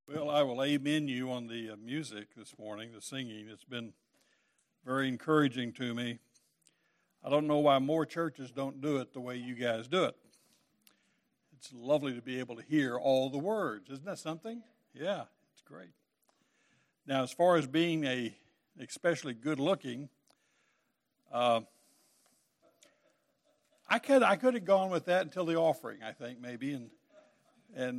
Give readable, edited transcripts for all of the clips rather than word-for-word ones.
Well, I will amen you on the music this morning, the singing. It's been very encouraging to me. I don't know why more churches don't do it the way you guys do it. It's lovely to be able to hear all the words. Isn't that something? Yeah, it's great. Now, as far as being especially good looking, I could have gone with that until the offering, I think, maybe, and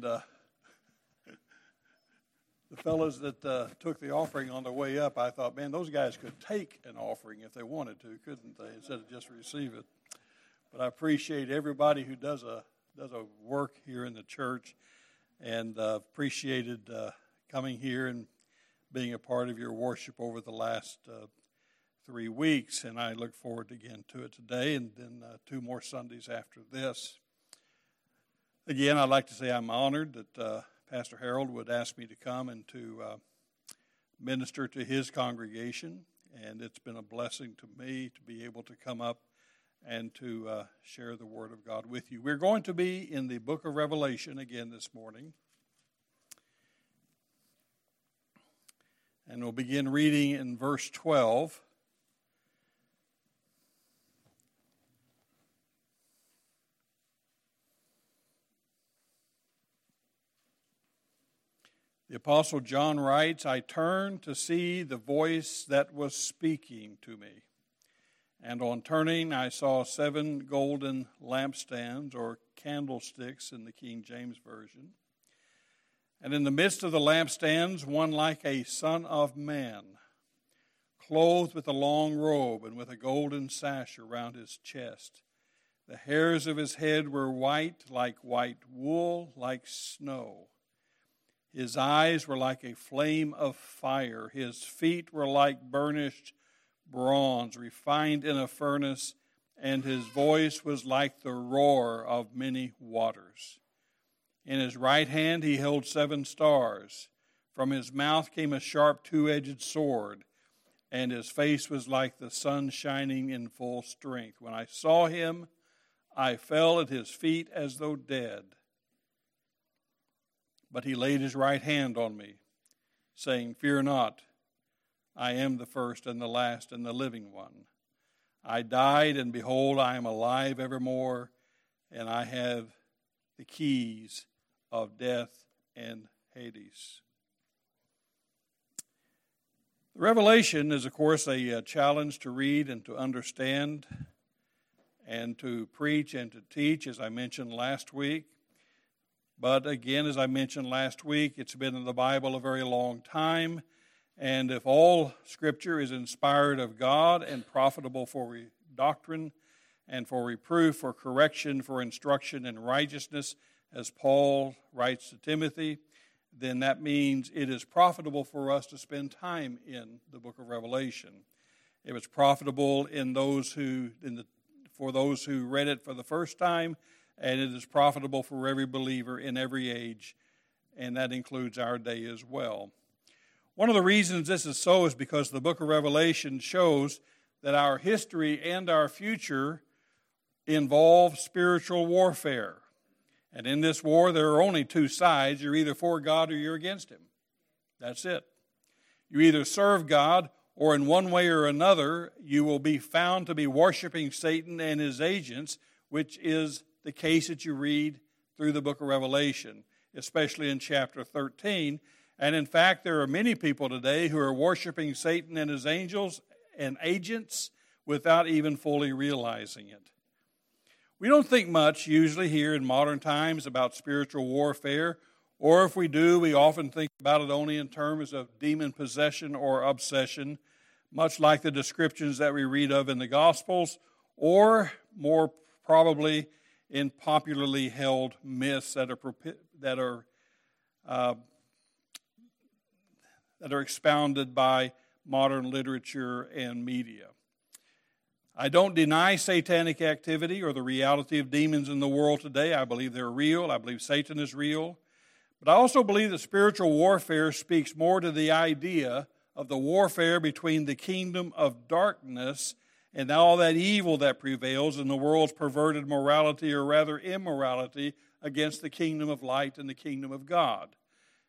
the fellows that took the offering on their way up, I thought, man, those guys could take an offering if they wanted to, couldn't they, instead of just receive it. But I appreciate everybody who does a work here in the church, and appreciated coming here and being a part of your worship over the last 3 weeks. And I look forward again to it today, and then 2 more Sundays after this. Again, I'd like to say I'm honored that Pastor Harold would ask me to come and to minister to his congregation, and it's been a blessing to me to be able to come up and to share the Word of God with you. We're going to be in the book of Revelation again this morning, and we'll begin reading in verse 12. The Apostle John writes, I turned to see the voice that was speaking to me. And on turning, I saw 7 golden lampstands, or candlesticks in the King James Version. And in the midst of the lampstands, one like a son of man, clothed with a long robe and with a golden sash around his chest. The hairs of his head were white, like white wool, like snow. His eyes were like a flame of fire. His feet were like burnished bronze, refined in a furnace, and his voice was like the roar of many waters. In his right hand he held 7 stars. From his mouth came a sharp 2-edged sword, and his face was like the sun shining in full strength. When I saw him, I fell at his feet as though dead. But he laid his right hand on me, saying, Fear not, I am the first and the last and the living one. I died, and behold, I am alive evermore, and I have the keys of death and Hades. The Revelation is, of course, a challenge to read and to understand and to preach and to teach, as I mentioned last week. But again, as I mentioned last week, it's been in the Bible a very long time. And if all Scripture is inspired of God and profitable for doctrine and for reproof, for correction, for instruction in righteousness, as Paul writes to Timothy, then that means it is profitable for us to spend time in the book of Revelation. It was profitable for those who read it for the first time, and it is profitable for every believer in every age, and that includes our day as well. One of the reasons this is so is because the book of Revelation shows that our history and our future involve spiritual warfare. And in this war, there are only 2 sides. You're either for God or you're against Him. That's it. You either serve God, or in one way or another, you will be found to be worshiping Satan and his agents, which is the case that you read through the book of Revelation, especially in chapter 13. And in fact, there are many people today who are worshiping Satan and his angels and agents without even fully realizing it. We don't think much usually here in modern times about spiritual warfare, or if we do, we often think about it only in terms of demon possession or obsession, much like the descriptions that we read of in the Gospels, or more probably in popularly held myths that are expounded by modern literature and media. I don't deny satanic activity or the reality of demons in the world today. I believe they're real. I believe Satan is real. But I also believe that spiritual warfare speaks more to the idea of the warfare between the kingdom of darkness and all that evil that prevails in the world's perverted morality, or rather immorality, against the kingdom of light and the kingdom of God.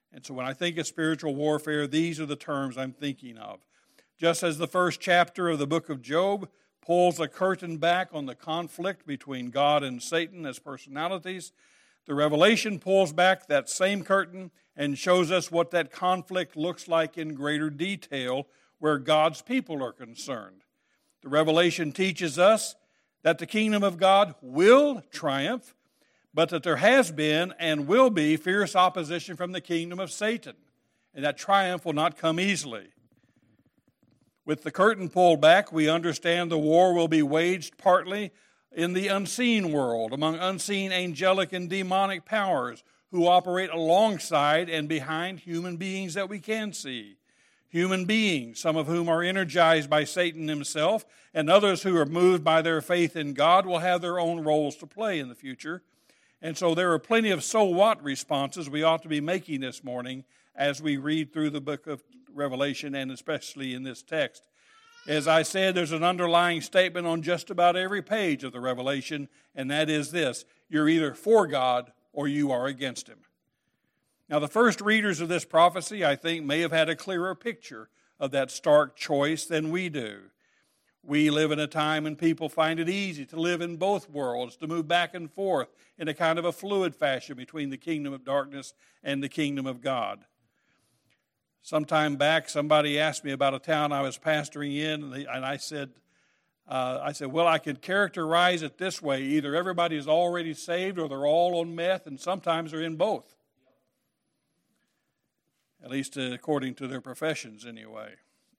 And so when I think of spiritual warfare, these are the terms I'm thinking of. Just as the first chapter of the book of Job pulls a curtain back on the conflict between God and Satan as personalities, the Revelation pulls back that same curtain and shows us what that conflict looks like in greater detail where God's people are concerned. The Revelation teaches us that the kingdom of God will triumph, but that there has been and will be fierce opposition from the kingdom of Satan, and that triumph will not come easily. With the curtain pulled back, we understand the war will be waged partly in the unseen world, among unseen angelic and demonic powers who operate alongside and behind human beings that we can see. Human beings, some of whom are energized by Satan himself, and others who are moved by their faith in God will have their own roles to play in the future. And so there are plenty of so what responses we ought to be making this morning as we read through the book of Revelation, and especially in this text. As I said, there's an underlying statement on just about every page of the Revelation, and that is this: you're either for God or you are against Him. Now, the first readers of this prophecy, I think, may have had a clearer picture of that stark choice than we do. We live in a time when people find it easy to live in both worlds, to move back and forth in a kind of a fluid fashion between the kingdom of darkness and the kingdom of God. Some time back, somebody asked me about a town I was pastoring in, and I said, well, I could characterize it this way: either everybody is already saved or they're all on meth, and sometimes they're in both. At least according to their professions anyway.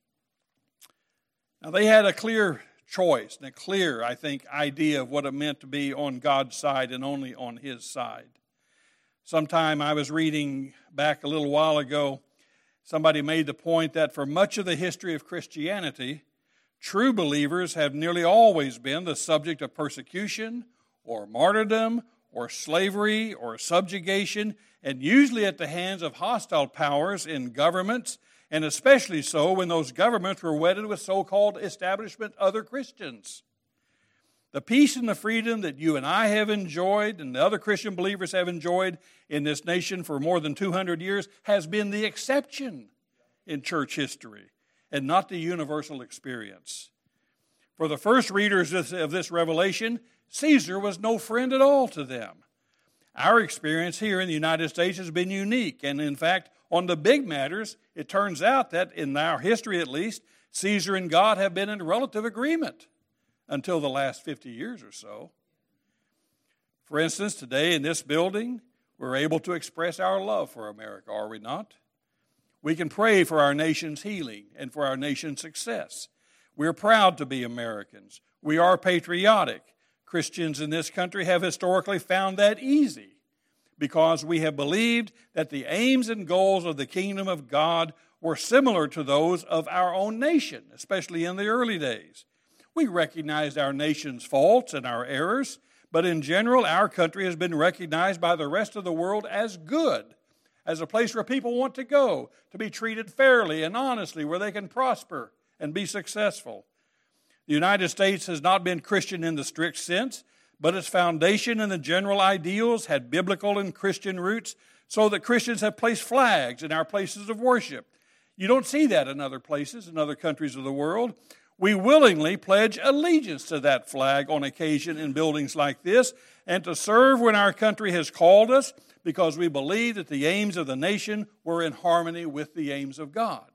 Now, they had a clear choice and a clear, I think, idea of what it meant to be on God's side and only on His side. Sometime I was reading back a little while ago, somebody made the point that for much of the history of Christianity, true believers have nearly always been the subject of persecution or martyrdom or slavery or subjugation, and usually at the hands of hostile powers in governments, and especially so when those governments were wedded with so-called establishment other Christians. The peace and the freedom that you and I have enjoyed and the other Christian believers have enjoyed in this nation for more than 200 years has been the exception in church history and not the universal experience. For the first readers of this Revelation, Caesar was no friend at all to them. Our experience here in the United States has been unique, and in fact, on the big matters, it turns out that in our history at least, Caesar and God have been in relative agreement until the last 50 years or so. For instance, today in this building, we're able to express our love for America, are we not? We can pray for our nation's healing and for our nation's success. We're proud to be Americans. We are patriotic. Christians in this country have historically found that easy because we have believed that the aims and goals of the kingdom of God were similar to those of our own nation, especially in the early days. We recognized our nation's faults and our errors, but in general, our country has been recognized by the rest of the world as good, as a place where people want to go, to be treated fairly and honestly, where they can prosper and be successful. The United States has not been Christian in the strict sense, but its foundation and the general ideals had biblical and Christian roots, so that Christians have placed flags in our places of worship. You don't see that in other places, in other countries of the world. We willingly pledge allegiance to that flag on occasion in buildings like this, and to serve when our country has called us, because we believe that the aims of the nation were in harmony with the aims of God.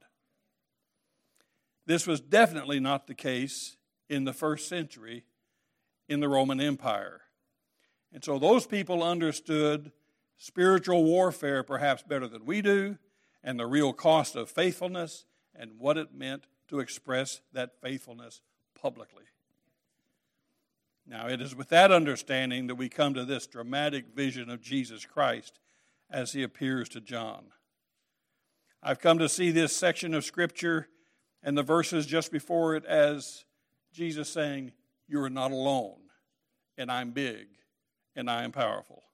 This was definitely not the case in the first century in the Roman Empire. And so those people understood spiritual warfare perhaps better than we do, and the real cost of faithfulness and what it meant to express that faithfulness publicly. Now, it is with that understanding that we come to this dramatic vision of Jesus Christ as He appears to John. I've come to see this section of Scripture and the verses just before it as Jesus saying, "You are not alone, and I'm big, and I am powerful."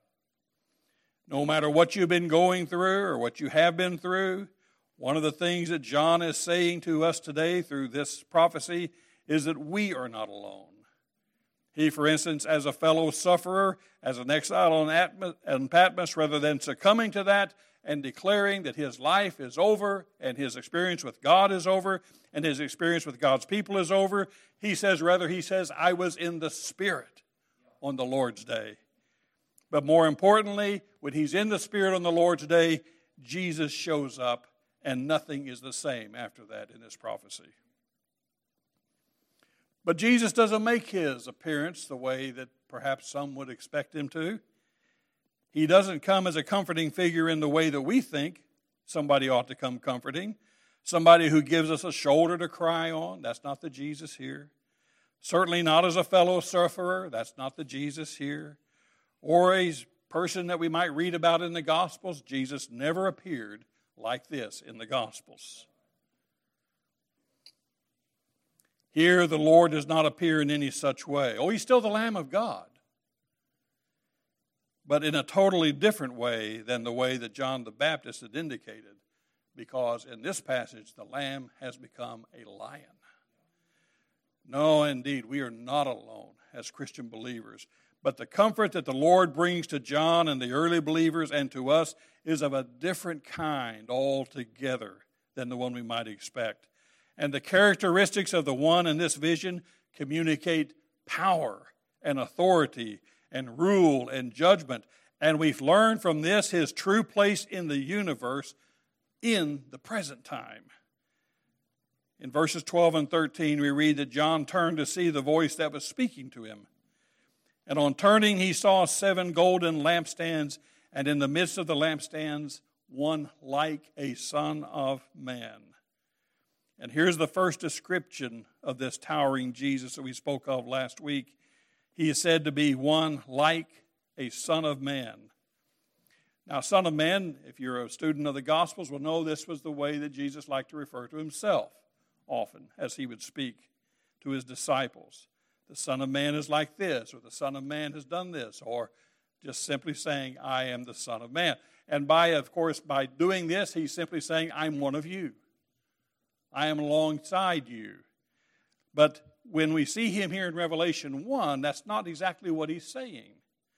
No matter what you've been going through or what you have been through, one of the things that John is saying to us today through this prophecy is that we are not alone. He, for instance, as a fellow sufferer, as an exile on Patmos, rather than succumbing to that and declaring that his life is over and his experience with God is over and his experience with God's people is over. He says, I was in the Spirit on the Lord's day. But more importantly, when he's in the Spirit on the Lord's day, Jesus shows up, and nothing is the same after that in this prophecy. But Jesus doesn't make his appearance the way that perhaps some would expect him to. He doesn't come as a comforting figure in the way that we think somebody ought to come comforting. Somebody who gives us a shoulder to cry on. That's not the Jesus here. Certainly not as a fellow sufferer. That's not the Jesus here. Or a person that we might read about in the Gospels. Jesus never appeared like this in the Gospels. Here the Lord does not appear in any such way. Oh, he's still the Lamb of God, but in a totally different way than the way that John the Baptist had indicated, because in this passage the Lamb has become a lion. No, indeed, we are not alone as Christian believers, but the comfort that the Lord brings to John and the early believers and to us is of a different kind altogether than the one we might expect. And the characteristics of the one in this vision communicate power and authority and rule and judgment. And we've learned from this his true place in the universe in the present time. In verses 12 and 13, we read that John turned to see the voice that was speaking to him. And on turning, he saw 7 golden lampstands, and in the midst of the lampstands, one like a son of man. And here's the first description of this towering Jesus that we spoke of last week. He is said to be one like a son of man. Now, son of man, if you're a student of the Gospels, will know this was the way that Jesus liked to refer to himself often as he would speak to his disciples. The Son of Man is like this, or the Son of Man has done this, or just simply saying, I am the Son of Man. And by doing this, he's simply saying, I'm one of you. I am alongside you. But when we see him here in Revelation 1, that's not exactly what he's saying.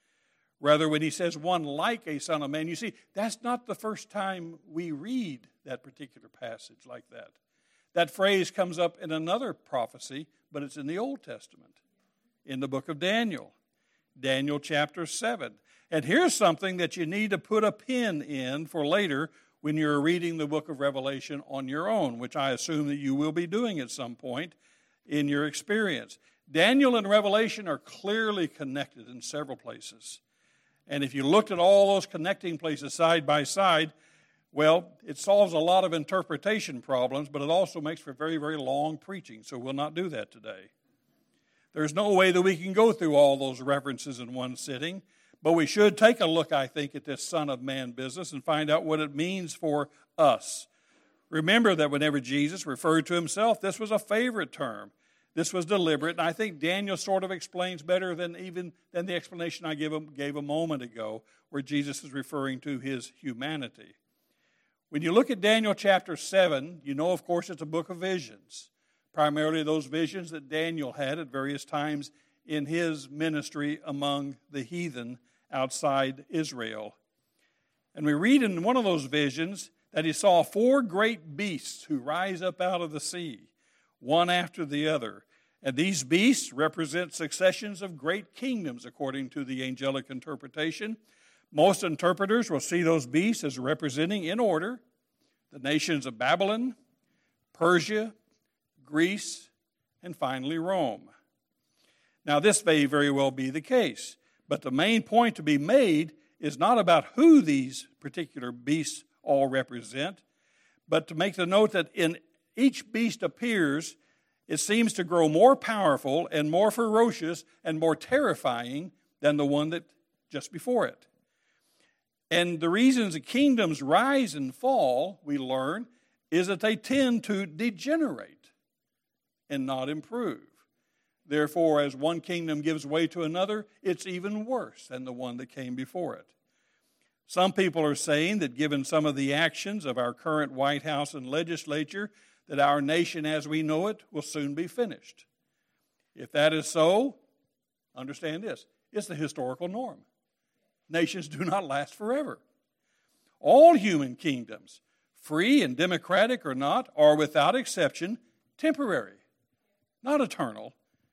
Rather, when he says one like a son of man, you see, that's not the first time we read that particular passage like that. That phrase comes up in another prophecy, but it's in the Old Testament, in the book of Daniel, Daniel chapter 7. And here's something that you need to put a pin in for later when you're reading the book of Revelation on your own, which I assume that you will be doing at some point in your experience. Daniel and Revelation are clearly connected in several places. And if you looked at all those connecting places side by side, well, it solves a lot of interpretation problems, but it also makes for very, very long preaching, so we'll not do that today. There's no way that we can go through all those references in one sitting, but we should take a look, I think, at this Son of Man business and find out what it means for us. Remember that whenever Jesus referred to himself, this was a favorite term. This was deliberate, and I think Daniel sort of explains better than the explanation I gave a moment ago, where Jesus is referring to his humanity. When you look at Daniel chapter 7, you know, of course, it's a book of visions, primarily those visions that Daniel had at various times in his ministry among the heathen outside Israel. And we read in one of those visions that he saw 4 great beasts who rise up out of the sea, one after the other. And these beasts represent successions of great kingdoms, according to the angelic interpretation. Most interpreters will see those beasts as representing, in order, the nations of Babylon, Persia, Greece, and finally Rome. Now, this may very well be the case, but the main point to be made is not about who these particular beasts all represent, but to make the note that in each beast appears, it seems to grow more powerful and more ferocious and more terrifying than the one that just before it. And the reasons the kingdoms rise and fall, we learn, is that they tend to degenerate and not improve. Therefore, as one kingdom gives way to another, it's even worse than the one that came before it. Some people are saying that given some of the actions of our current White House and legislature, that our nation as we know it will soon be finished. If that is so, understand this, it's the historical norm. Nations do not last forever. All human kingdoms, free and democratic or not, are without exception temporary, not eternal.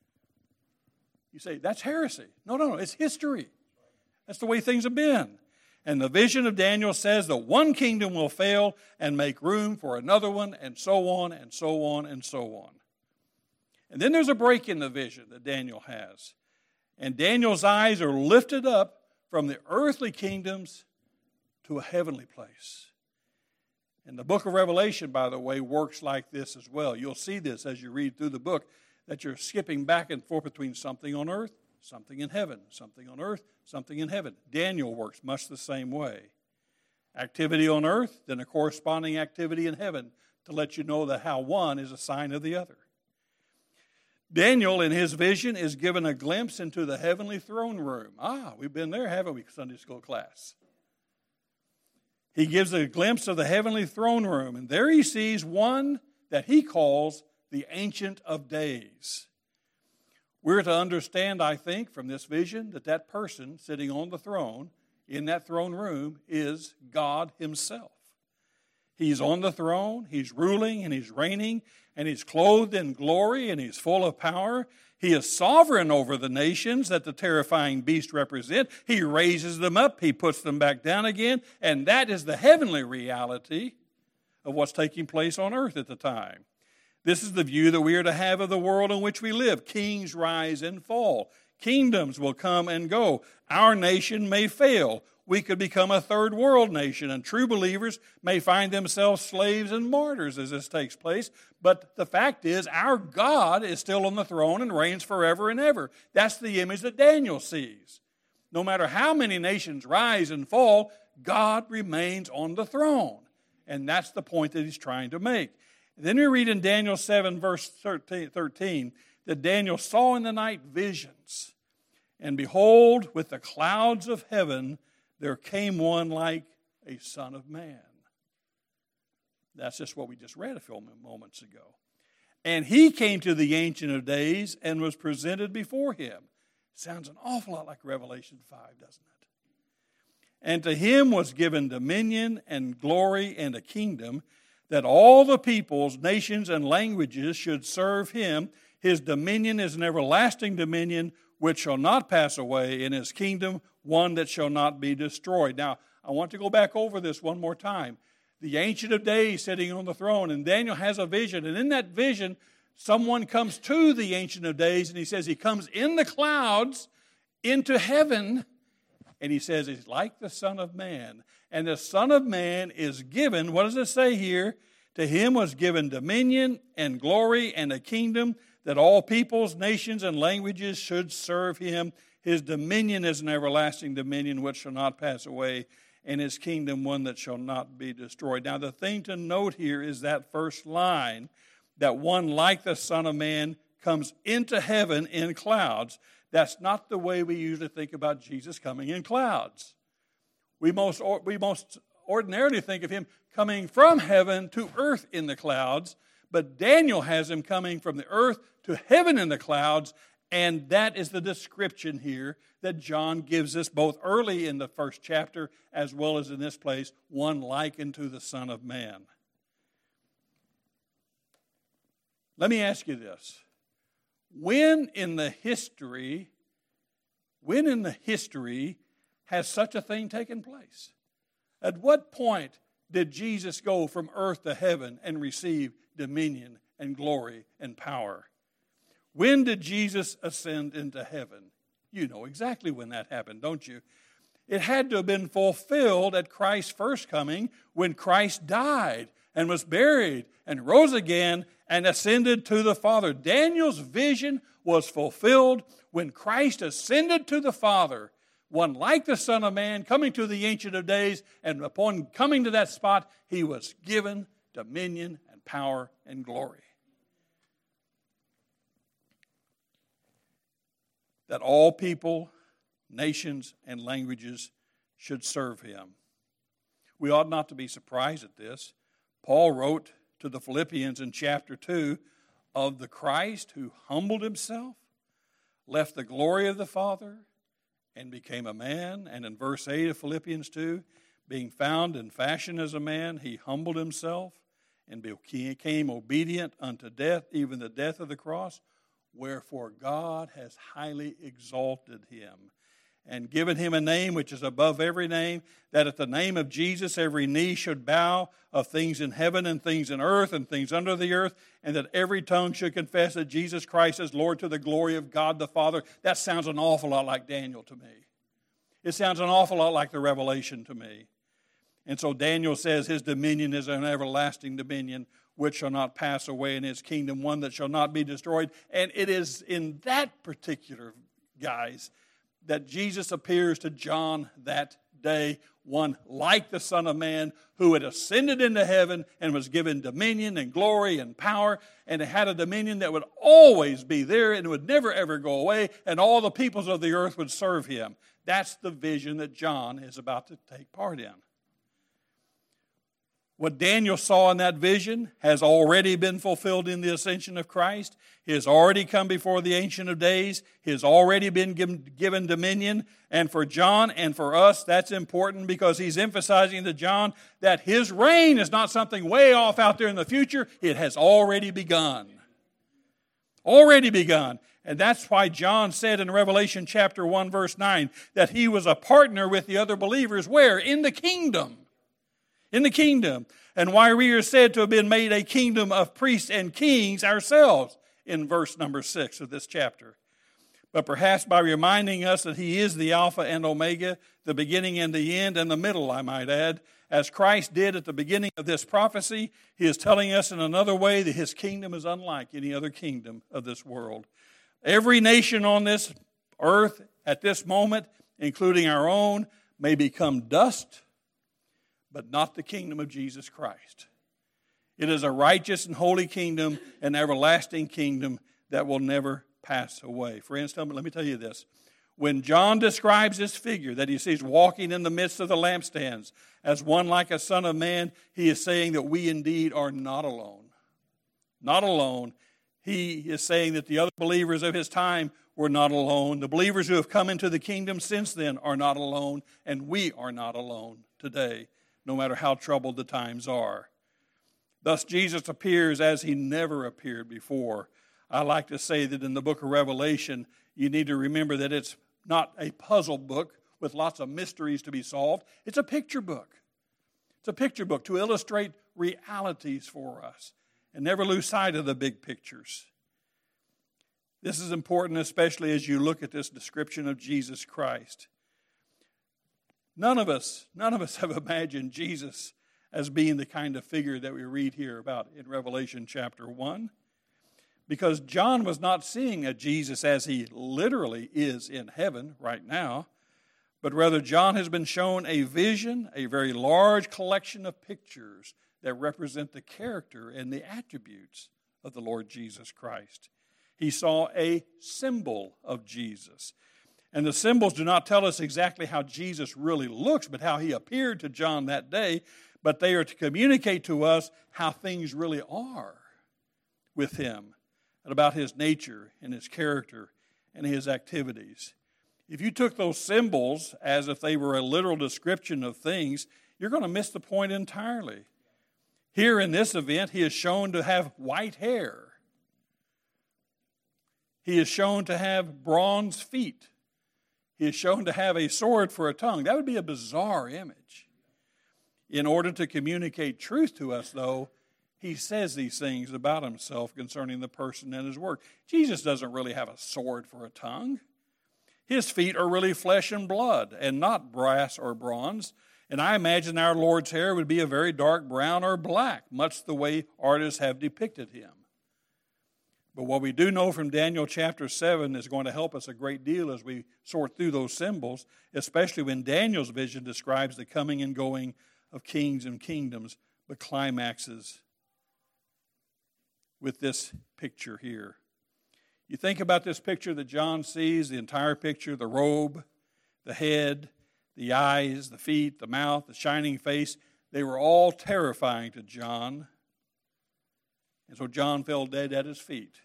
You say, that's heresy. No, it's history. That's the way things have been. And the vision of Daniel says that one kingdom will fail and make room for another one, and so on, and so on, and so on. And then there's a break in the vision that Daniel has. And Daniel's eyes are lifted up from the earthly kingdoms to a heavenly place. And the book of Revelation, by the way, works like this as well. You'll see this as you read through the book, that you're skipping back and forth between something on earth, something in heaven, something on earth, something in heaven. Daniel works much the same way. Activity on earth, then a corresponding activity in heaven to let you know that how one is a sign of the other. Daniel, in his vision, is given a glimpse into the heavenly throne room. We've been there, haven't we, Sunday school class? He gives a glimpse of the heavenly throne room, and there he sees one that he calls the Ancient of Days. We're to understand, I think, from this vision that person sitting on the throne in that throne room is God himself. He's on the throne, he's ruling and he's reigning, and he's clothed in glory and he's full of power. He is sovereign over the nations that the terrifying beast represent. He raises them up, he puts them back down again, and that is the heavenly reality of what's taking place on earth at the time. This is the view that we are to have of the world in which we live. Kings rise and fall. Kingdoms will come and go. Our nation may fail. We could become a third world nation, and true believers may find themselves slaves and martyrs as this takes place. But the fact is, our God is still on the throne and reigns forever and ever. That's the image that Daniel sees. No matter how many nations rise and fall, God remains on the throne. And that's the point that he's trying to make. Then we read in Daniel 7, verse 13, that Daniel saw in the night visions. And behold, with the clouds of heaven, there came one like a son of man. That's just what we just read a few moments ago. And he came to the Ancient of Days and was presented before him. Sounds an awful lot like Revelation 5, doesn't it? And to him was given dominion and glory and a kingdom, that all the peoples, nations, and languages should serve him. His dominion is an everlasting dominion which shall not pass away, and his kingdom one that shall not be destroyed. Now, I want to go back over this one more time. The Ancient of Days sitting on the throne, and Daniel has a vision, and in that vision, someone comes to the Ancient of Days, and he says he comes in the clouds into heaven, and he says he's like the Son of Man. And the Son of Man is given, what does it say here? To him was given dominion and glory and a kingdom, that all peoples, nations, and languages should serve him. His dominion is an everlasting dominion which shall not pass away, and his kingdom one that shall not be destroyed. Now, the thing to note here is that first line, that one like the Son of Man comes into heaven in clouds. That's not the way we usually think about Jesus coming in clouds. We most ordinarily think of him coming from heaven to earth in the clouds, but Daniel has him coming from the earth to heaven in the clouds, and that is the description here that John gives us both early in the first chapter as well as in this place, one likened to the Son of Man. Let me ask you this. When in the history has such a thing taken place? At what point did Jesus go from earth to heaven and receive dominion and glory and power? When did Jesus ascend into heaven? You know exactly when that happened, don't you? It had to have been fulfilled at Christ's first coming, when Christ died and was buried and rose again and ascended to the Father. Daniel's vision was fulfilled when Christ ascended to the Father, one like the Son of Man, coming to the Ancient of Days, and upon coming to that spot, he was given dominion and power and glory. That all people, nations, and languages should serve him. We ought not to be surprised at this. Paul wrote to the Philippians in chapter 2 of the Christ who humbled himself, left the glory of the Father, and became a man. And in verse 8 of Philippians 2, Being found in fashion as a man, he humbled himself and became obedient unto death, even the death of the cross. Wherefore God has highly exalted him and given him a name which is above every name, that at the name of Jesus every knee should bow, of things in heaven and things in earth and things under the earth, and that every tongue should confess that Jesus Christ is Lord, to the glory of God the Father. That sounds an awful lot like Daniel to me. It sounds an awful lot like the Revelation to me. And so Daniel says his dominion is an everlasting dominion which shall not pass away, in his kingdom one that shall not be destroyed. And it is in that particular, guys, that Jesus appears to John that day, one like the Son of Man who had ascended into heaven and was given dominion and glory and power, and it had a dominion that would always be there and would never ever go away, and all the peoples of the earth would serve him. That's the vision that John is about to take part in. What Daniel saw in that vision has already been fulfilled in the ascension of Christ. He has already come before the Ancient of Days. He has already been given dominion. And for John and for us, that's important because he's emphasizing to John that his reign is not something way off out there in the future. It has already begun. Already begun. And that's why John said in Revelation chapter 1, verse 9, that he was a partner with the other believers. Where? In the kingdom. In the kingdom. And why we are said to have been made a kingdom of priests and kings ourselves in verse number 6 of this chapter. But perhaps by reminding us that he is the Alpha and Omega, the beginning and the end, and the middle, I might add, as Christ did at the beginning of this prophecy, he is telling us in another way that his kingdom is unlike any other kingdom of this world. Every nation on this earth at this moment, including our own, may become dust, but not the kingdom of Jesus Christ. It is a righteous and holy kingdom, an everlasting kingdom that will never pass away. For instance, let me tell you this. When John describes this figure that he sees walking in the midst of the lampstands as one like a son of man, he is saying that we indeed are not alone. Not alone. He is saying that the other believers of his time were not alone. The believers who have come into the kingdom since then are not alone, and we are not alone today, no matter how troubled the times are. Thus, Jesus appears as he never appeared before. I like to say that in the book of Revelation, you need to remember that it's not a puzzle book with lots of mysteries to be solved. It's a picture book. It's a picture book to illustrate realities for us and never lose sight of the big pictures. This is important, especially as you look at this description of Jesus Christ. None of us have imagined Jesus as being the kind of figure that we read here about in Revelation chapter 1. Because John was not seeing a Jesus as he literally is in heaven right now, but rather John has been shown a vision, a very large collection of pictures that represent the character and the attributes of the Lord Jesus Christ. He saw a symbol of Jesus. And the symbols do not tell us exactly how Jesus really looks, but how he appeared to John that day. But they are to communicate to us how things really are with him and about his nature and his character and his activities. If you took those symbols as if they were a literal description of things, you're going to miss the point entirely. Here in this event, he is shown to have white hair. He is shown to have bronze feet. He is shown to have a sword for a tongue. That would be a bizarre image. In order to communicate truth to us, though, he says these things about himself concerning the person and his work. Jesus doesn't really have a sword for a tongue. His feet are really flesh and blood and not brass or bronze. And I imagine our Lord's hair would be a very dark brown or black, much the way artists have depicted him. But what we do know from Daniel chapter 7 is going to help us a great deal as we sort through those symbols, especially when Daniel's vision describes the coming and going of kings and kingdoms, but climaxes with this picture here. You think about this picture that John sees, the entire picture, the robe, the head, the eyes, the feet, the mouth, the shining face, they were all terrifying to John. And so John fell dead at his feet.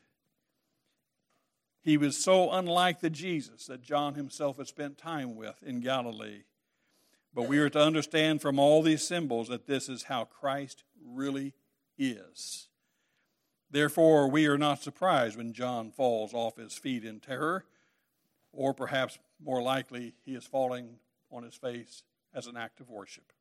He was so unlike the Jesus that John himself had spent time with in Galilee. But we are to understand from all these symbols that this is how Christ really is. Therefore, we are not surprised when John falls off his feet in terror, or perhaps more likely, he is falling on his face as an act of worship.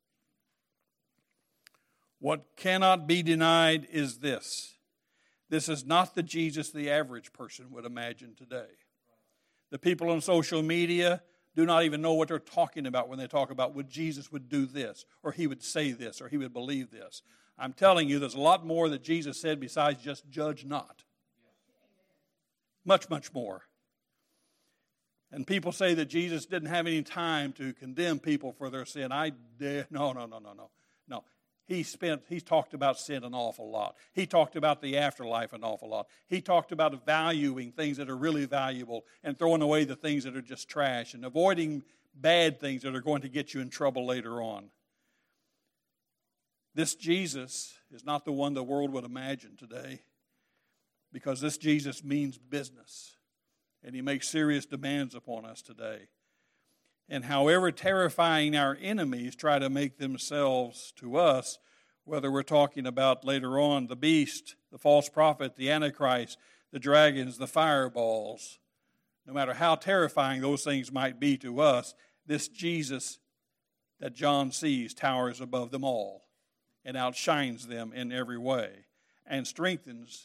What cannot be denied is this. This is not the Jesus the average person would imagine today. The people on social media do not even know what they're talking about when they talk about what Jesus would do this, or he would say this, or he would believe this. I'm telling you, there's a lot more that Jesus said besides just judge not. Much, much more. And people say that Jesus didn't have any time to condemn people for their sin. No. He talked about sin an awful lot. He talked about the afterlife an awful lot. He talked about valuing things that are really valuable and throwing away the things that are just trash and avoiding bad things that are going to get you in trouble later on. This Jesus is not the one the world would imagine today, because this Jesus means business, and he makes serious demands upon us today. And however terrifying our enemies try to make themselves to us, whether we're talking about later on the beast, the false prophet, the Antichrist, the dragons, the fireballs, no matter how terrifying those things might be to us, this Jesus that John sees towers above them all and outshines them in every way and strengthens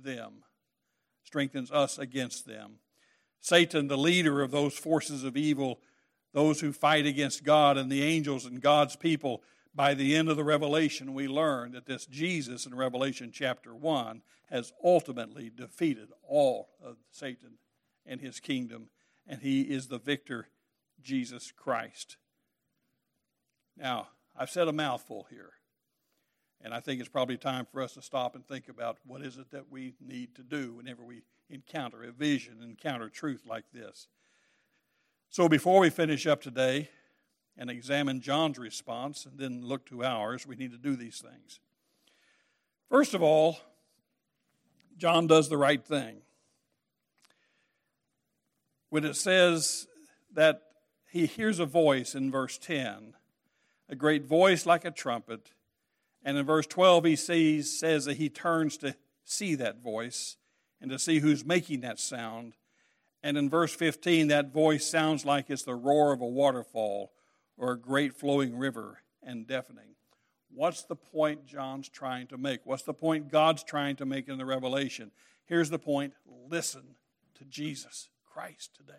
us against them. Satan, the leader of those forces of evil, those who fight against God and the angels and God's people, by the end of the Revelation, we learn that this Jesus in Revelation chapter 1 has ultimately defeated all of Satan and his kingdom, and he is the victor, Jesus Christ. Now, I've said a mouthful here, and I think it's probably time for us to stop and think about what is it that we need to do whenever we encounter a vision, encounter truth like this. So before we finish up today and examine John's response and then look to ours, we need to do these things. First of all, John does the right thing. When it says that he hears a voice in verse 10, a great voice like a trumpet, and in verse 12 he says that he turns to see that voice and to see who's making that sound. And in verse 15, that voice sounds like it's the roar of a waterfall or a great flowing river and deafening. What's the point John's trying to make? What's the point God's trying to make in the Revelation? Here's the point. Listen to Jesus Christ today.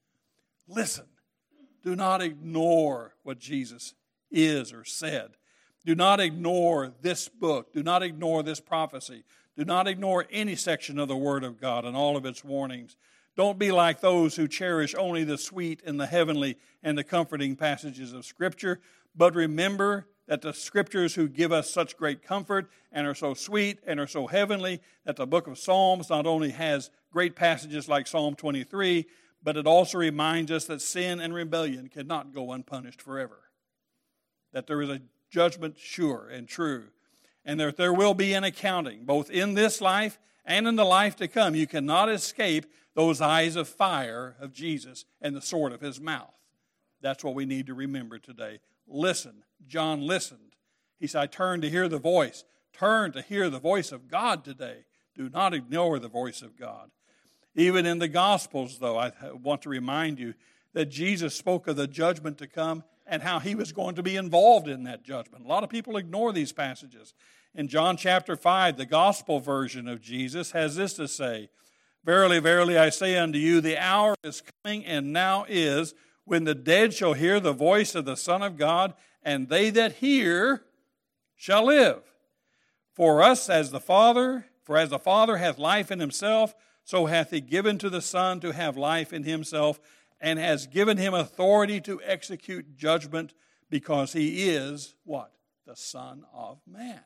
Listen. Do not ignore what Jesus is or said. Do not ignore this book. Do not ignore this prophecy. Do not ignore any section of the Word of God and all of its warnings. Don't be like those who cherish only the sweet and the heavenly and the comforting passages of Scripture, but remember that the Scriptures who give us such great comfort and are so sweet and are so heavenly that the book of Psalms not only has great passages like Psalm 23, but it also reminds us that sin and rebellion cannot go unpunished forever. That there is a judgment sure and true, and that there will be an accounting, both in this life and in the life to come. You cannot escape those eyes of fire of Jesus and the sword of his mouth. That's what we need to remember today. Listen. John listened. He said, I turn to hear the voice. Turn to hear the voice of God today. Do not ignore the voice of God. Even in the Gospels, though, I want to remind you that Jesus spoke of the judgment to come and how he was going to be involved in that judgment. A lot of people ignore these passages. In John chapter 5, the Gospel version of Jesus has this to say, Verily, verily, I say unto you, the hour is coming, and now is, when the dead shall hear the voice of the Son of God, and they that hear shall live. For as the Father hath life in himself, so hath he given to the Son to have life in himself, and has given him authority to execute judgment, because he is, what? The Son of Man.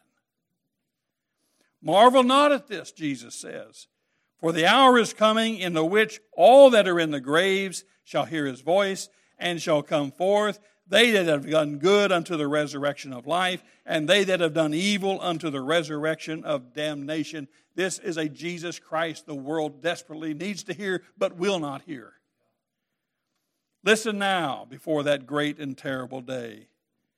Marvel not at this, Jesus says. For the hour is coming in the which all that are in the graves shall hear his voice, and shall come forth, they that have done good unto the resurrection of life, and they that have done evil unto the resurrection of damnation. This is a Jesus Christ the world desperately needs to hear, but will not hear. Listen now before that great and terrible day.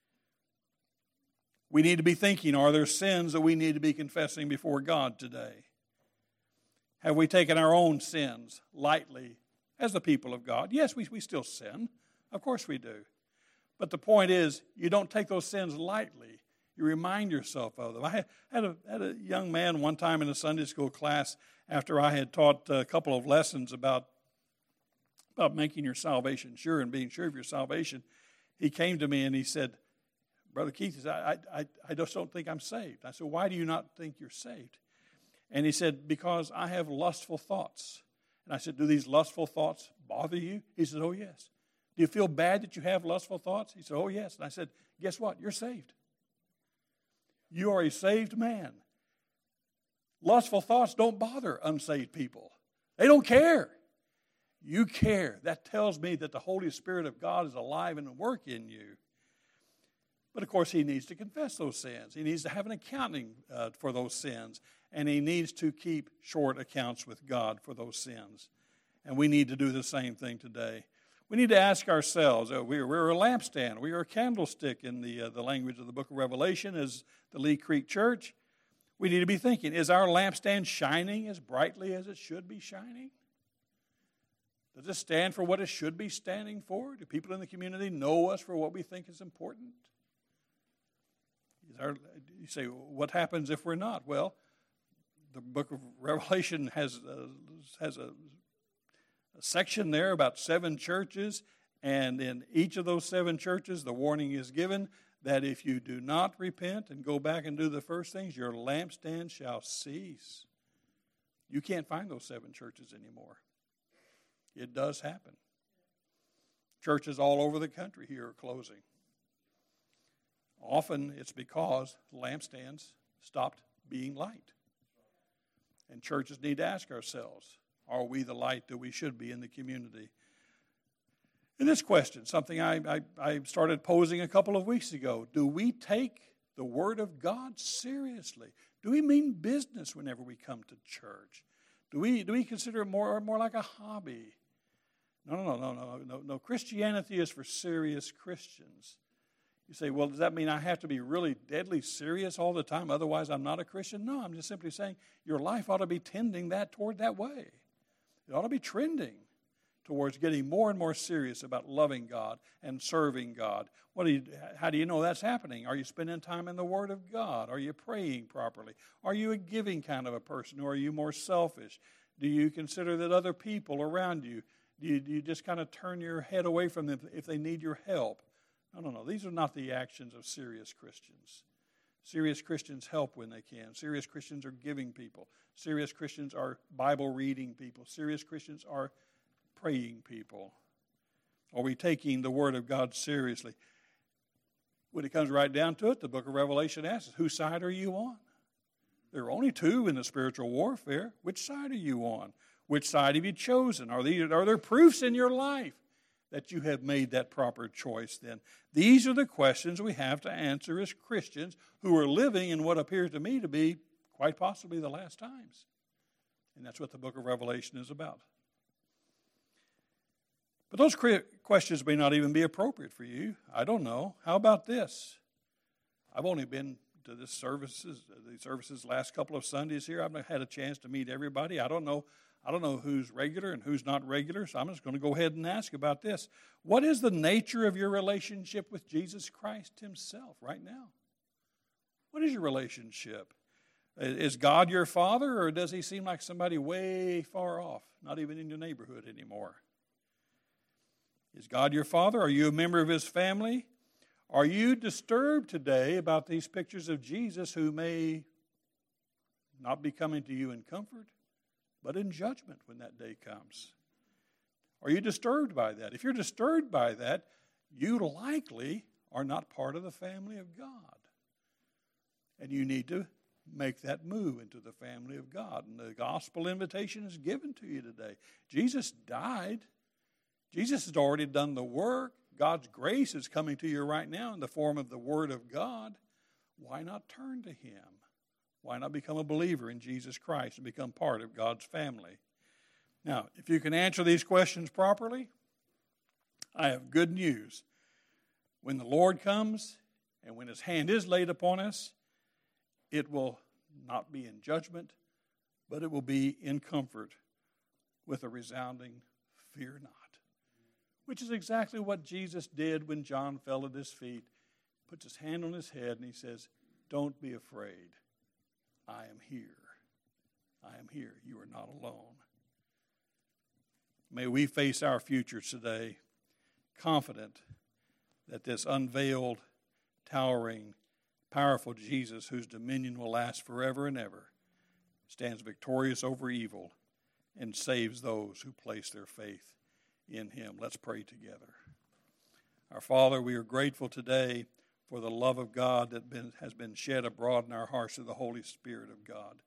We need to be thinking, are there sins that we need to be confessing before God today? Have we taken our own sins lightly as the people of God? Yes, we still sin. Of course we do. But the point is, you don't take those sins lightly. You remind yourself of them. I had a young man one time in a Sunday school class after I had taught a couple of lessons about making your salvation sure and being sure of your salvation. He came to me and he said, Brother Keith, he said, I just don't think I'm saved. I said, why do you not think you're saved? And he said, because I have lustful thoughts. And I said, do these lustful thoughts bother you? He said, oh, yes. Do you feel bad that you have lustful thoughts? He said, oh, yes. And I said, guess what? You're saved. You are a saved man. Lustful thoughts don't bother unsaved people. They don't care. You care. That tells me that the Holy Spirit of God is alive and at work in you. But, of course, he needs to confess those sins. He needs to have an accounting for those sins. And he needs to keep short accounts with God for those sins. And we need to do the same thing today. We need to ask ourselves, we're a lampstand. We are a candlestick in the language of the book of Revelation as the Lee Creek Church. We need to be thinking, is our lampstand shining as brightly as it should be shining? Does it stand for what it should be standing for? Do people in the community know us for what we think is important? You say, what happens if we're not? Well, the book of Revelation has a section there about 7 churches, and in each of those 7 churches, the warning is given that if you do not repent and go back and do the first things, your lampstand shall cease. You can't find those 7 churches anymore. It does happen. Churches all over the country here are closing. Often it's because lampstands stopped being light. And churches need to ask ourselves, are we the light that we should be in the community? And this question, something I started posing a couple of weeks ago, do we take the Word of God seriously? Do we mean business whenever we come to church? Do we consider it more like a hobby? No. Christianity is for serious Christians. You say, well, does that mean I have to be really deadly serious all the time, otherwise I'm not a Christian? No, I'm just simply saying your life ought to be tending toward that way. It ought to be trending towards getting more and more serious about loving God and serving God. How do you know that's happening? Are you spending time in the Word of God? Are you praying properly? Are you a giving kind of a person, or are you more selfish? Do you consider that other people around you, do you just kind of turn your head away from them if they need your help? No. These are not the actions of serious Christians. Serious Christians help when they can. Serious Christians are giving people. Serious Christians are Bible-reading people. Serious Christians are praying people. Are we taking the Word of God seriously? When it comes right down to it, the book of Revelation asks, whose side are you on? There are only 2 in the spiritual warfare. Which side are you on? Which side have you chosen? Are there proofs in your life that you have made that proper choice then? These are the questions we have to answer as Christians who are living in what appears to me to be quite possibly the last times. And that's what the book of Revelation is about. But those questions may not even be appropriate for you. I don't know. How about this? I've only been to these services last couple of Sundays here. I've had a chance to meet everybody. I don't know who's regular and who's not regular, so I'm just going to go ahead and ask about this. What is the nature of your relationship with Jesus Christ himself right now? What is your relationship? Is God your Father, or does he seem like somebody way far off, not even in your neighborhood anymore? Is God your Father? Are you a member of his family? Are you disturbed today about these pictures of Jesus who may not be coming to you in comfort, but in judgment when that day comes? Are you disturbed by that? If you're disturbed by that, you likely are not part of the family of God. And you need to make that move into the family of God. And the gospel invitation is given to you today. Jesus died. Jesus has already done the work. God's grace is coming to you right now in the form of the Word of God. Why not turn to him? Why not become a believer in Jesus Christ and become part of God's family? Now, if you can answer these questions properly, I have good news. When the Lord comes and when his hand is laid upon us, it will not be in judgment, but it will be in comfort with a resounding fear not. Which is exactly what Jesus did when John fell at his feet, puts his hand on his head, and he says, don't be afraid. I am here. I am here. You are not alone. May we face our futures today confident that this unveiled, towering, powerful Jesus, whose dominion will last forever and ever, stands victorious over evil and saves those who place their faith in him. Let's pray together. Our Father, we are grateful today for the love of God that has been shed abroad in our hearts through the Holy Spirit of God.